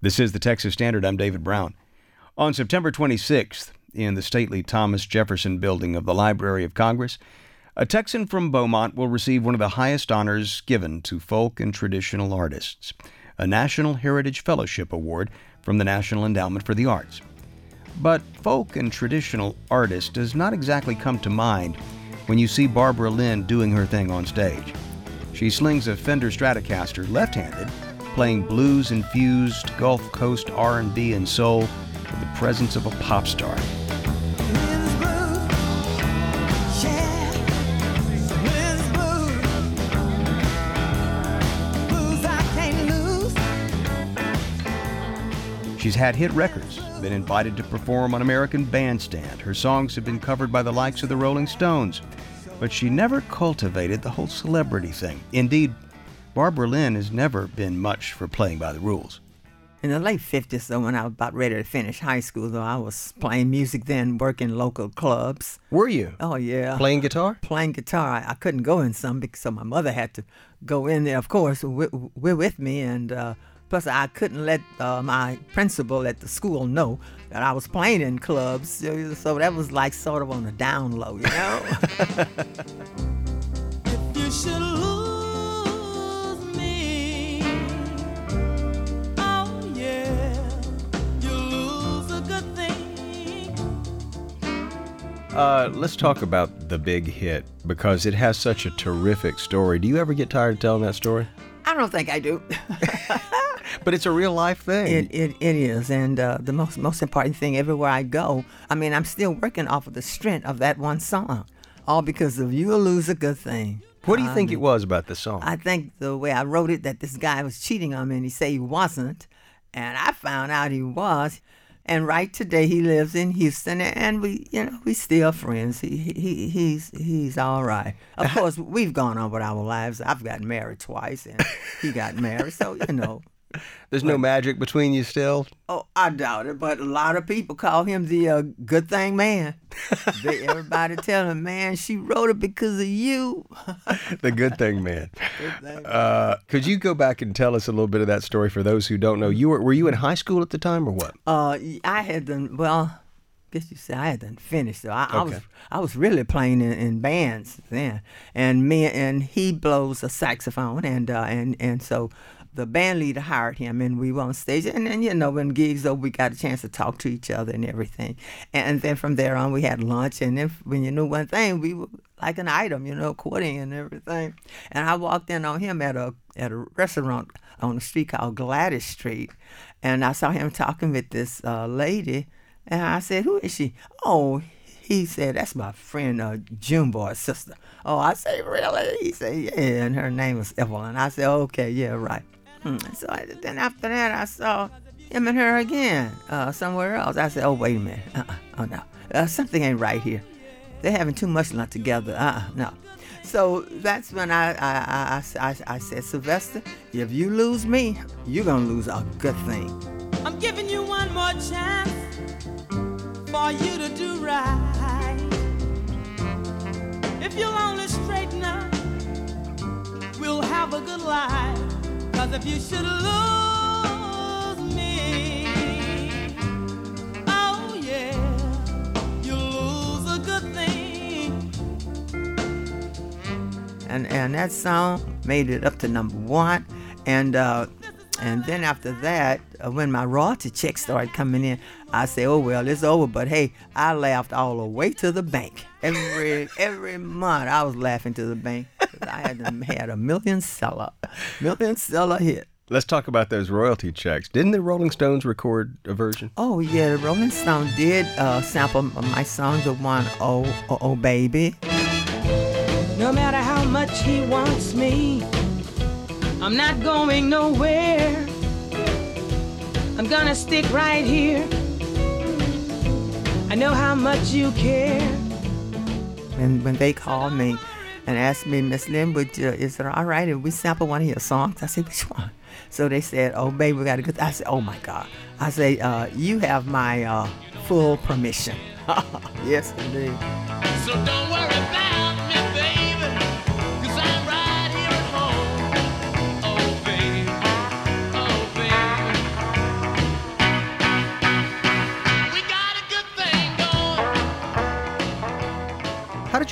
This is the Texas Standard. I'm David Brown. On September 26th, in the stately Thomas Jefferson Building of the Library of Congress, a Texan from Beaumont will receive one of the highest honors given to folk and traditional artists, a National Heritage Fellowship Award from the National Endowment for the Arts. But folk and traditional artist does not exactly come to mind when you see Barbara Lynn doing her thing on stage. She slings a Fender Stratocaster left-handed, playing blues-infused Gulf Coast R&B and soul with the presence of a pop star. She's had hit records, been invited to perform on American Bandstand. Her songs have been covered by the likes of the Rolling Stones, but she never cultivated the whole celebrity thing. Indeed, Barbara Lynn has never been much for playing by the rules. In the late 50s, though, when I was about ready to finish high school, though, I was playing music then, working local clubs. Were you? Oh, yeah. Playing guitar? Playing guitar. I couldn't go in some because so my mother had to go in there, of course, with me. And plus, I couldn't let my principal at the school know that I was playing in clubs. So that was like sort of on the down low, you know? If you should lose me, oh yeah, you lose a good thing. Let's talk about the big hit, because it has such a terrific story. Do you ever get tired of telling that story? I don't think I do. But it's a real life thing. It is, and the most important thing everywhere I go, I mean, I'm still working off of the strength of that one song, all because of You'll Lose a Good Thing. What do you think it was about the song? I think the way I wrote it, that this guy was cheating on me, and he said he wasn't, and I found out he was. And right today he lives in Houston, and we still friends. He's all right. Of course, we've gone on with our lives. I've gotten married twice, and he got married, so There's no magic between you still? Oh, I doubt it, but a lot of people call him the good thing man. Everybody tell him, man, she wrote it because of you. The good thing man. Good thing man. Could you go back and tell us a little bit of that story for those who don't know? Were you in high school at the time or what? I had done, well, I guess you say I had done finished. So I was really playing in bands then, and he blows a saxophone, and so the band leader hired him, and we were on stage. And then, when gigs over, we got a chance to talk to each other and everything. And then from there on, we had lunch. And then when you knew one thing, we were like an item, courting and everything. And I walked in on him at a restaurant on a street called Gladys Street. And I saw him talking with this lady. And I said, who is she? Oh, he said, that's my friend Juneboy's sister. Oh, I say, really? He said, yeah. And her name was Evelyn. I said, okay, yeah, right. So then after that, I saw him and her again somewhere else. I said, oh, wait a minute. Oh, no. Something ain't right here. They're having too much lunch together. No. So that's when I said, Sylvester, if you lose me, you're going to lose a good thing. I'm giving you one more chance for you to do right. If you'll only straighten up, we'll have a good life. 'Cause if you should lose me, oh yeah, you'll lose a good thing. And that song made it up to number 1. And then after that, when my royalty check started coming in, I said, oh, well, it's over. But, hey, I laughed all the way to the bank. Every month I was laughing to the bank. I had a million seller hit. Let's talk about those royalty checks. Didn't the Rolling Stones record a version? Oh, yeah, the Rolling Stones did sample my song, the one, oh, baby. No matter how much he wants me, I'm not going nowhere. I'm gonna stick right here. I know how much you care. And when they called me and asked me, Miss Lynn, is it all right if we sample one of your songs? I said, which one? So they said, oh, baby, we got to go. I said, oh, my God. I said, you have my full permission. Yes, indeed. So don't worry about me, baby, 'cause I'm right here at home. Oh, baby, oh, baby.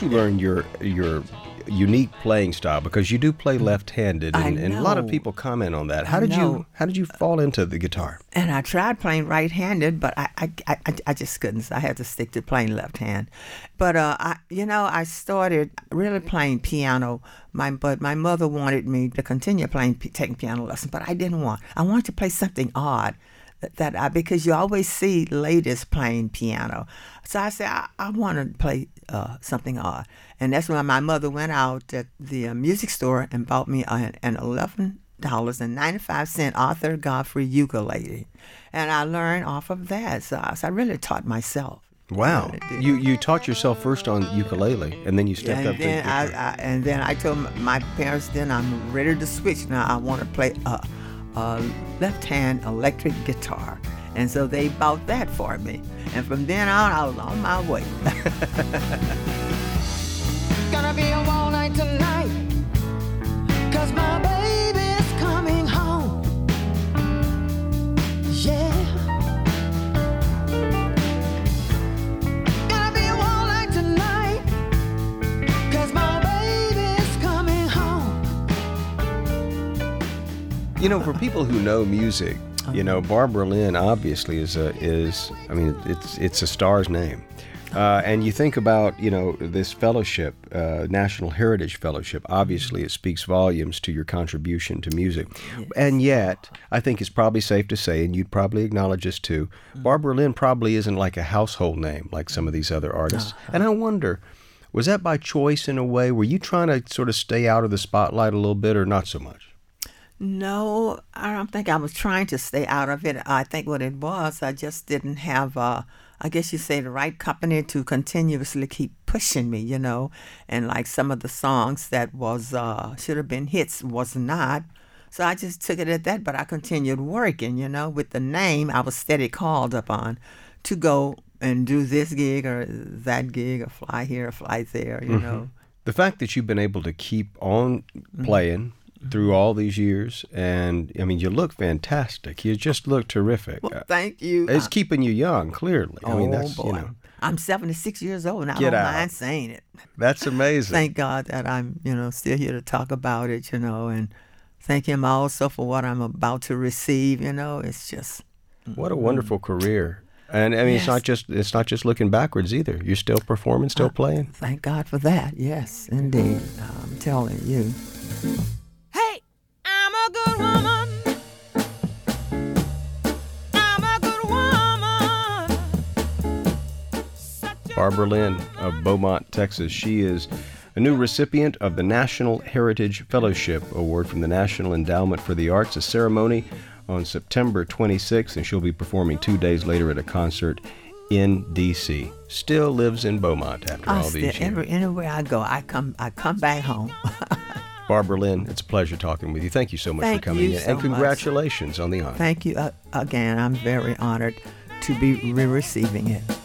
you learn your unique playing style? Because you do play left-handed, and a lot of people comment on that. How did you fall into the guitar? And I tried playing right-handed, but I just couldn't. So I had to stick to playing left-hand. But I started really playing piano. But my mother wanted me to continue taking piano lessons, but I didn't want. I wanted to play something odd. Because you always see ladies playing piano. So I said, I want to play something odd. And that's when my mother went out at the music store and bought me an $11.95 Arthur Godfrey ukulele. And I learned off of that. So I really taught myself. Wow. You taught yourself first on ukulele, and then you stepped up to guitar. And then I told my parents, then I'm ready to switch. Now I want to play a left-hand electric guitar. And so they bought that for me. And from then on, I was on my way. Gonna be a all night tonight, 'cause my baby's coming home. Yeah. Gonna be a all night tonight, 'cause my baby's coming home. You know, for people who know music, you know, Barbara Lynn obviously it's a star's name. And you think about, you know, this fellowship, National Heritage Fellowship, obviously it speaks volumes to your contribution to music. Yes. And yet, I think it's probably safe to say, and you'd probably acknowledge this too, Barbara Lynn probably isn't like a household name like some of these other artists. And I wonder, was that by choice in a way? Were you trying to sort of stay out of the spotlight a little bit, or not so much? No, I don't think I was trying to stay out of it. I think what it was, I just didn't have, I guess you say, the right company to continuously keep pushing me, you know. And like some of the songs that was should have been hits was not. So I just took it at that, but I continued working, you know. With the name, I was steady called upon to go and do this gig or that gig, or fly here or fly there, you know. The fact that you've been able to keep on playing through all these years, and I mean, you look fantastic. You just look terrific. Well, thank you. It's keeping you young, clearly. I mean, that's, boy. you know. I'm 76 years old, and I Get don't out. mind saying it. That's amazing. Thank God that I'm, you know, still here to talk about it, you know, and thank Him also for what I'm about to receive, you know. It's just... What a wonderful career. And I mean, Yes. it's not just looking backwards either. You're still performing, still playing. Thank God for that. Yes, indeed. I'm telling you. Hey, I'm a good woman. I'm a good woman. Barbara Lynn of Beaumont, Texas. She is a new recipient of the National Heritage Fellowship Award from the National Endowment for the Arts, a ceremony on September 26th, and she'll be performing 2 days later at a concert in D.C. Still lives in Beaumont after all these years. Anywhere I go, I come back home. Barbara Lynn, it's a pleasure talking with you. Thank you so much for coming in, and congratulations on the honor. Thank you again. I'm very honored to be receiving it.